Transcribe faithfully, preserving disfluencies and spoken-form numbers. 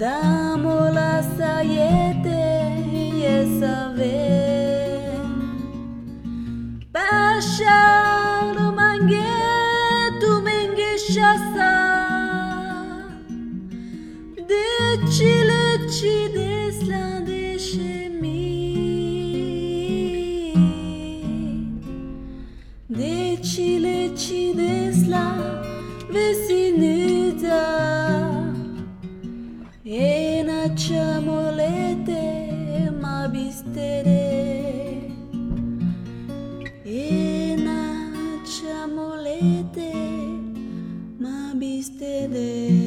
Damo la sayete yesave Pasha lo mange tu mengi shasa De chile chi deslan de chemi De chile chi deslan vesinuta E na chamolete ma bistere E na chamolete ma bistere